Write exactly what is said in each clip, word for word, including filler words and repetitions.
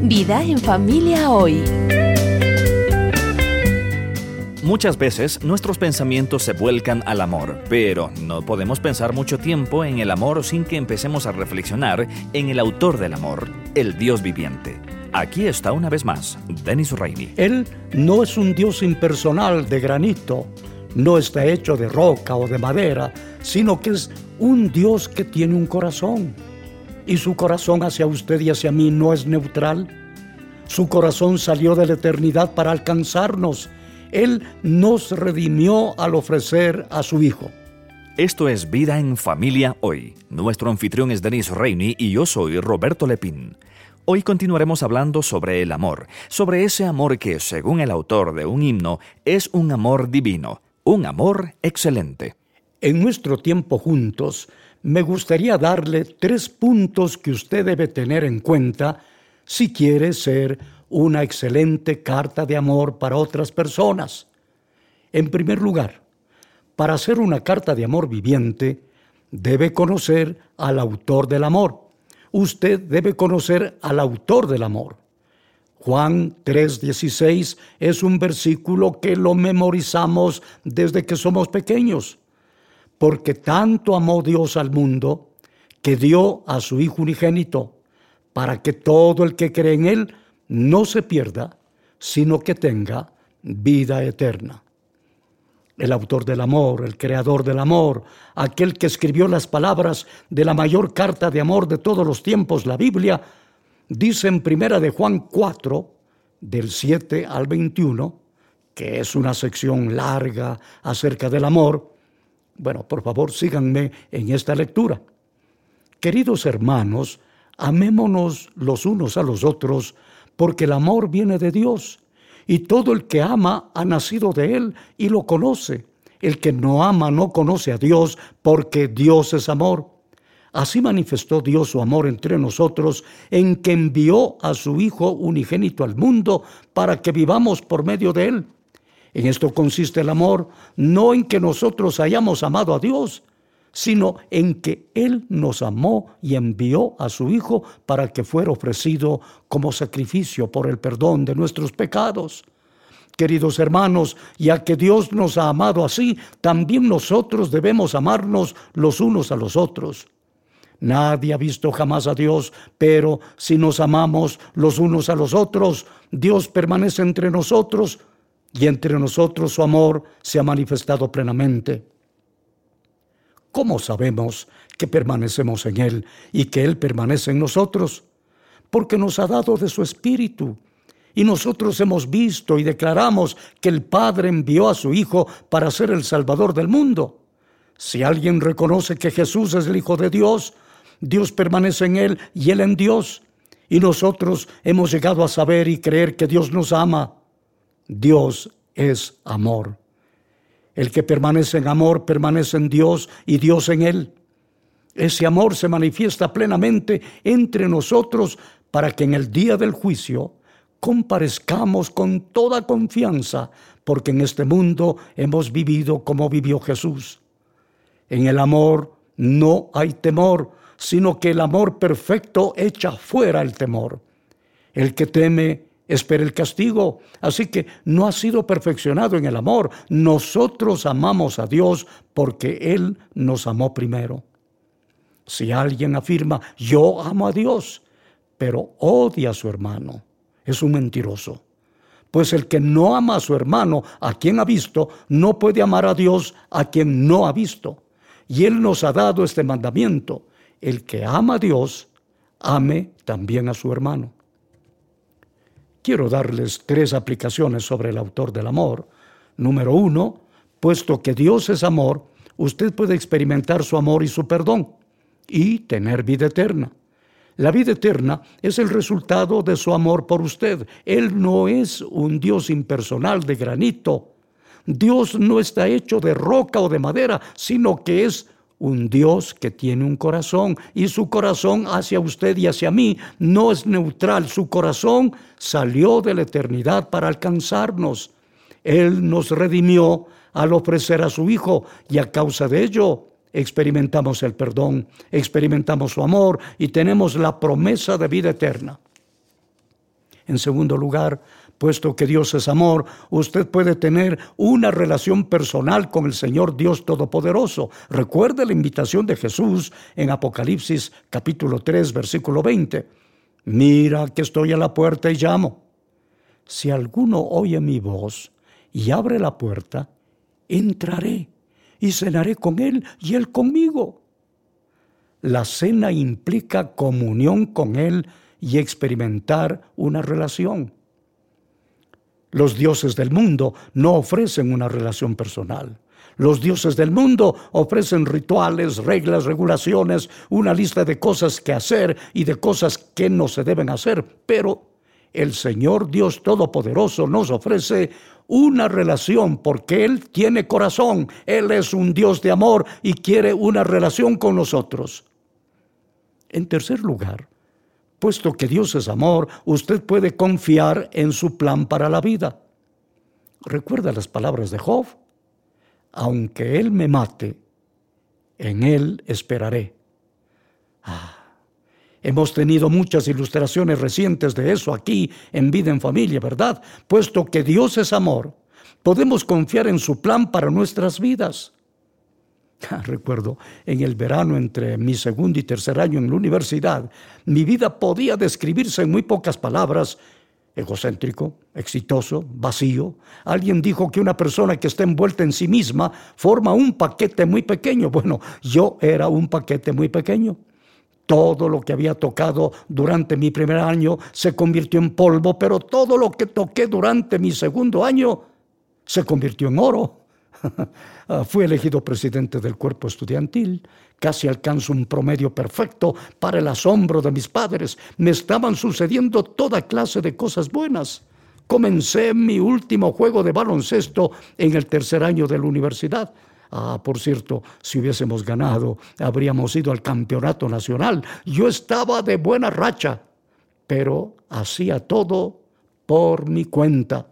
Vida en familia hoy. Muchas veces nuestros pensamientos se vuelcan al amor, pero no podemos pensar mucho tiempo en el amor sin que empecemos a reflexionar en el autor del amor, el Dios viviente. Aquí está una vez más, Dennis Rainey. Él no es un Dios impersonal de granito, no está hecho de roca o de madera, sino que es un Dios que tiene un corazón. Y su corazón hacia usted y hacia mí no es neutral. Su corazón salió de la eternidad para alcanzarnos. Él nos redimió al ofrecer a su Hijo. Esto es Vida en Familia Hoy. Nuestro anfitrión es Dennis Rainey y yo soy Roberto Lepín. Hoy continuaremos hablando sobre el amor, sobre ese amor que, según el autor de un himno, es un amor divino, un amor excelente. En nuestro tiempo juntos, me gustaría darle tres puntos que usted debe tener en cuenta si quiere ser una excelente carta de amor para otras personas. En primer lugar, para ser una carta de amor viviente, debe conocer al autor del amor. Usted debe conocer al autor del amor. Juan tres dieciséis es un versículo que lo memorizamos desde que somos pequeños. Porque tanto amó Dios al mundo, que dio a su Hijo unigénito, para que todo el que cree en Él no se pierda, sino que tenga vida eterna. El autor del amor, el creador del amor, aquel que escribió las palabras de la mayor carta de amor de todos los tiempos, la Biblia, dice en primera de Juan cuatro, del siete al veintiuno, que es una sección larga acerca del amor. Bueno, por favor, síganme en esta lectura. Queridos hermanos, amémonos los unos a los otros, porque el amor viene de Dios, y todo el que ama ha nacido de Él y lo conoce. El que no ama no conoce a Dios, porque Dios es amor. Así manifestó Dios su amor entre nosotros, en que envió a su Hijo unigénito al mundo para que vivamos por medio de Él. En esto consiste el amor, no en que nosotros hayamos amado a Dios, sino en que Él nos amó y envió a su Hijo para que fuera ofrecido como sacrificio por el perdón de nuestros pecados. Queridos hermanos, ya que Dios nos ha amado así, también nosotros debemos amarnos los unos a los otros. Nadie ha visto jamás a Dios, pero si nos amamos los unos a los otros, Dios permanece entre nosotros y entre nosotros su amor se ha manifestado plenamente. ¿Cómo sabemos que permanecemos en Él y que Él permanece en nosotros? Porque nos ha dado de su Espíritu. Y nosotros hemos visto y declaramos que el Padre envió a su Hijo para ser el Salvador del mundo. Si alguien reconoce que Jesús es el Hijo de Dios, Dios permanece en Él y Él en Dios. Y nosotros hemos llegado a saber y creer que Dios nos ama. Dios es amor. El que permanece en amor permanece en Dios y Dios en él. Ese amor se manifiesta plenamente entre nosotros para que en el día del juicio comparezcamos con toda confianza, porque en este mundo hemos vivido como vivió Jesús. En el amor no hay temor, sino que el amor perfecto echa fuera el temor. El que teme espera el castigo, así que no ha sido perfeccionado en el amor. Nosotros amamos a Dios porque Él nos amó primero. Si alguien afirma, yo amo a Dios, pero odia a su hermano, es un mentiroso. Pues el que no ama a su hermano, a quien ha visto, no puede amar a Dios, a quien no ha visto. Y Él nos ha dado este mandamiento: el que ama a Dios, ame también a su hermano. Quiero darles tres aplicaciones sobre el autor del amor. Número uno, puesto que Dios es amor, usted puede experimentar su amor y su perdón y tener vida eterna. La vida eterna es el resultado de su amor por usted. Él no es un Dios impersonal de granito. Dios no está hecho de roca o de madera, sino que es un Dios que tiene un corazón, y su corazón hacia usted y hacia mí no es neutral. Su corazón salió de la eternidad para alcanzarnos. Él nos redimió al ofrecer a su Hijo, y a causa de ello experimentamos el perdón, experimentamos su amor y tenemos la promesa de vida eterna. En segundo lugar, puesto que Dios es amor, usted puede tener una relación personal con el Señor Dios Todopoderoso. Recuerde la invitación de Jesús en Apocalipsis capítulo tres, versículo veinte. Mira que estoy a la puerta y llamo. Si alguno oye mi voz y abre la puerta, entraré y cenaré con él y él conmigo. La cena implica comunión con él y experimentar una relación. Los dioses del mundo no ofrecen una relación personal. Los dioses del mundo ofrecen rituales, reglas, regulaciones, una lista de cosas que hacer y de cosas que no se deben hacer. Pero el Señor Dios Todopoderoso nos ofrece una relación porque Él tiene corazón. Él es un Dios de amor y quiere una relación con nosotros. En tercer lugar, puesto que Dios es amor, usted puede confiar en su plan para la vida. ¿Recuerda las palabras de Job? Aunque Él me mate, en Él esperaré. Ah, hemos tenido muchas ilustraciones recientes de eso aquí en Vida en Familia, ¿verdad? Puesto que Dios es amor, podemos confiar en su plan para nuestras vidas. Recuerdo, en el verano entre mi segundo y tercer año en la universidad, mi vida podía describirse en muy pocas palabras: egocéntrico, exitoso, vacío. Alguien dijo que una persona que está envuelta en sí misma forma un paquete muy pequeño. Bueno, yo era un paquete muy pequeño. Todo lo que había tocado durante mi primer año se convirtió en polvo, pero todo lo que toqué durante mi segundo año se convirtió en oro. Fui elegido presidente del cuerpo estudiantil. Casi alcanzo un promedio perfecto para el asombro de mis padres. Me estaban sucediendo toda clase de cosas buenas. Comencé mi último juego de baloncesto en el tercer año de la universidad. Ah, por cierto, si hubiésemos ganado, habríamos ido al campeonato nacional. Yo estaba de buena racha, pero hacía todo por mi cuenta.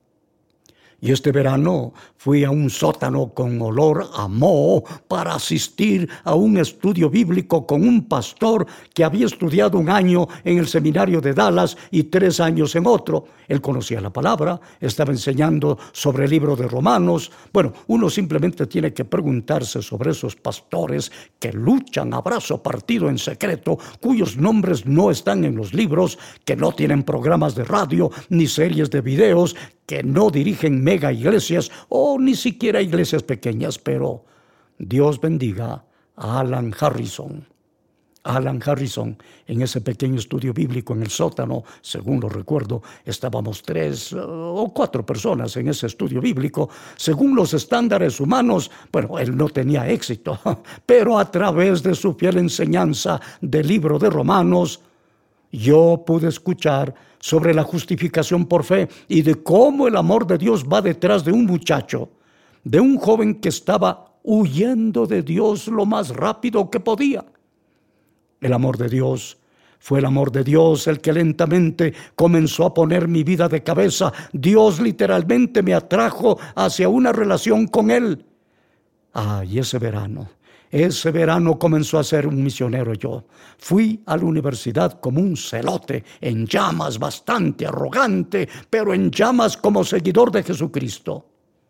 Y este verano fui a un sótano con olor a moho para asistir a un estudio bíblico con un pastor que había estudiado un año en el seminario de Dallas y tres años en otro. Él conocía la palabra, estaba enseñando sobre el libro de Romanos. Bueno, uno simplemente tiene que preguntarse sobre esos pastores que luchan a brazo partido en secreto, cuyos nombres no están en los libros, que no tienen programas de radio ni series de videos, que no dirigen mega iglesias o ni siquiera iglesias pequeñas. Pero Dios bendiga a Alan Harrison. Alan Harrison, en ese pequeño estudio bíblico en el sótano, según lo recuerdo, estábamos tres uh, o cuatro personas en ese estudio bíblico. Según los estándares humanos, bueno, él no tenía éxito, pero a través de su fiel enseñanza del libro de Romanos, yo pude escuchar sobre la justificación por fe y de cómo el amor de Dios va detrás de un muchacho, de un joven que estaba huyendo de Dios lo más rápido que podía. El amor de Dios fue el amor de Dios el que lentamente comenzó a poner mi vida de cabeza. Dios literalmente me atrajo hacia una relación con Él. Ah, y ese verano, ese verano comenzó a ser un misionero yo. Fui a la universidad como un celote, en llamas, bastante arrogante, pero en llamas como seguidor de Jesucristo.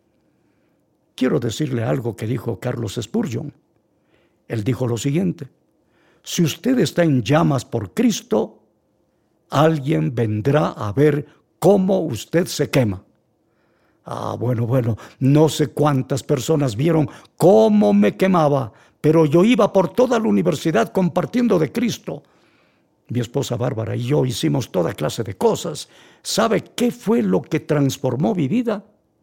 Quiero decirle algo que dijo Carlos Spurgeon. Él dijo lo siguiente: si usted está en llamas por Cristo, alguien vendrá a ver cómo usted se quema. Ah, bueno, bueno, no sé cuántas personas vieron cómo me quemaba, pero yo iba por toda la universidad compartiendo de Cristo. Mi esposa Bárbara y yo hicimos toda clase de cosas. ¿Sabe qué fue lo que transformó mi vida?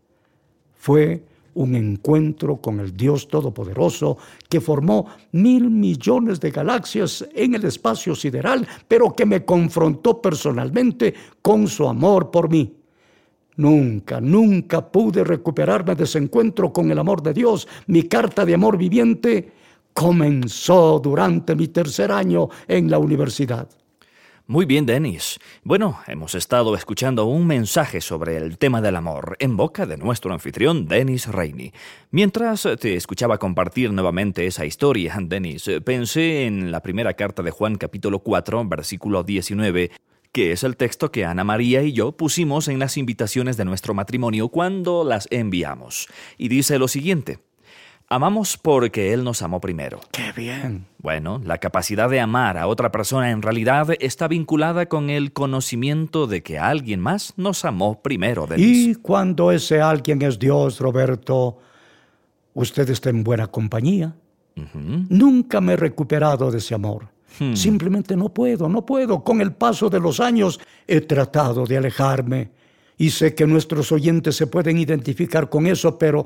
Fue un encuentro con el Dios Todopoderoso que formó mil millones de galaxias en el espacio sideral, pero que me confrontó personalmente con su amor por mí. Nunca, nunca pude recuperarme de ese encuentro con el amor de Dios. Mi carta de amor viviente comenzó durante mi tercer año en la universidad. Muy bien, Dennis. Bueno, hemos estado escuchando un mensaje sobre el tema del amor en boca de nuestro anfitrión, Dennis Rainey. Mientras te escuchaba compartir nuevamente esa historia, Dennis, pensé en la primera carta de Juan capítulo cuatro, versículo diecinueve, que es el texto que Ana María y yo pusimos en las invitaciones de nuestro matrimonio cuando las enviamos. Y dice lo siguiente: amamos porque Él nos amó primero. ¡Qué bien! Bueno, la capacidad de amar a otra persona en realidad está vinculada con el conocimiento de que alguien más nos amó primero. Denis. Y cuando ese alguien es Dios, Roberto, usted está en buena compañía. Uh-huh. Nunca me he recuperado de ese amor. Hmm. Simplemente no puedo, no puedo. Con el paso de los años he tratado de alejarme. Y sé que nuestros oyentes se pueden identificar con eso, pero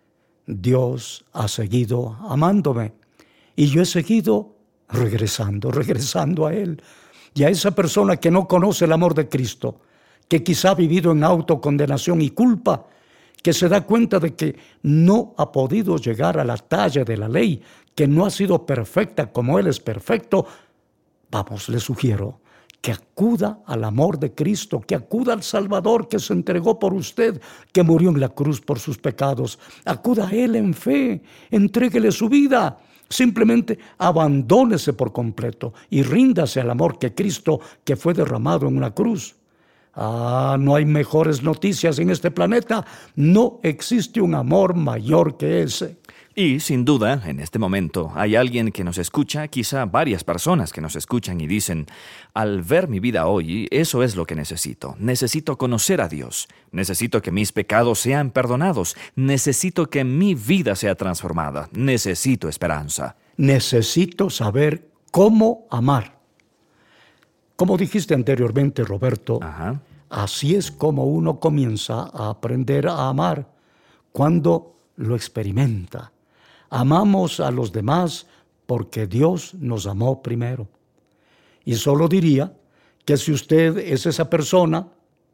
Dios ha seguido amándome y yo he seguido regresando, regresando a Él. Y a esa persona que no conoce el amor de Cristo, que quizá ha vivido en autocondenación y culpa, que se da cuenta de que no ha podido llegar a la talla de la ley, que no ha sido perfecta como Él es perfecto, vamos, le sugiero que acuda al amor de Cristo, que acuda al Salvador que se entregó por usted, que murió en la cruz por sus pecados. Acuda a Él en fe, entréguele su vida. Simplemente abandónese por completo y ríndase al amor que Cristo, que fue derramado en una cruz. Ah, no hay mejores noticias en este planeta. No existe un amor mayor que ese. Y, sin duda, en este momento hay alguien que nos escucha, quizá varias personas que nos escuchan y dicen: al ver mi vida hoy, eso es lo que necesito. Necesito conocer a Dios. Necesito que mis pecados sean perdonados. Necesito que mi vida sea transformada. Necesito esperanza. Necesito saber cómo amar. Como dijiste anteriormente, Roberto, Ajá. así es como uno comienza a aprender a amar, cuando lo experimenta. Amamos a los demás porque Dios nos amó primero. Y solo diría que si usted es esa persona,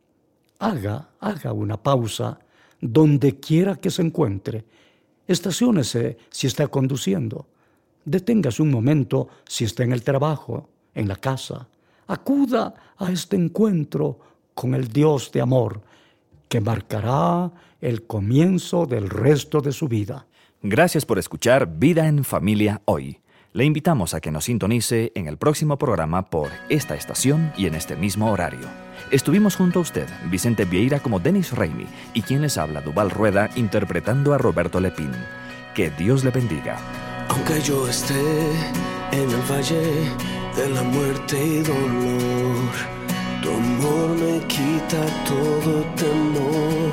haga, haga una pausa donde quiera que se encuentre. Estaciónese si está conduciendo. Deténgase un momento si está en el trabajo, en la casa. Acuda a este encuentro con el Dios de amor que marcará el comienzo del resto de su vida. Gracias por escuchar Vida en Familia hoy. Le invitamos a que nos sintonice en el próximo programa por esta estación y en este mismo horario. Estuvimos junto a usted, Vicente Vieira como Denis Reini, y quien les habla, Duval Rueda, interpretando a Roberto Lepín. Que Dios le bendiga. Aunque yo esté en el valle de la muerte y dolor, tu amor me quita todo temor.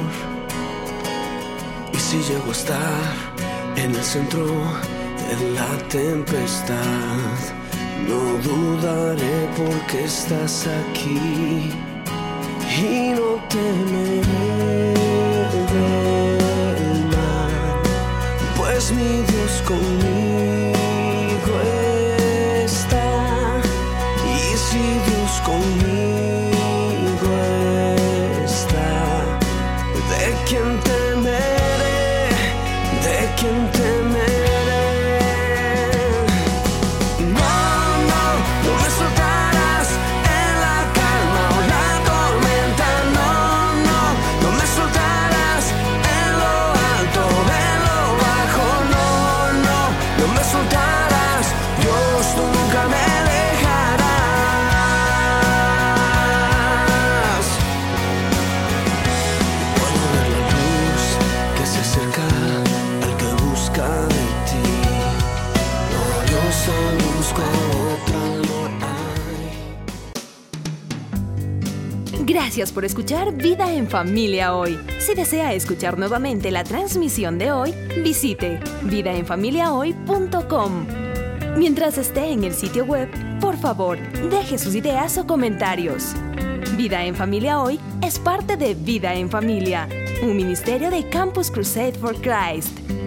Y si llego a estar en el centro de la tempestad, no dudaré porque estás aquí y no temeré del mal, pues mi Dios conmigo está. Y si Dios conmigo está, ¿de quién temeré? ¿De quién temeré? Gracias por escuchar Vida en Familia hoy. Si desea escuchar nuevamente la transmisión de hoy, visite vida en familia hoy punto com. Mientras esté en el sitio web, por favor, deje sus ideas o comentarios. Vida en Familia hoy es parte de Vida en Familia, un ministerio de Campus Crusade for Christ.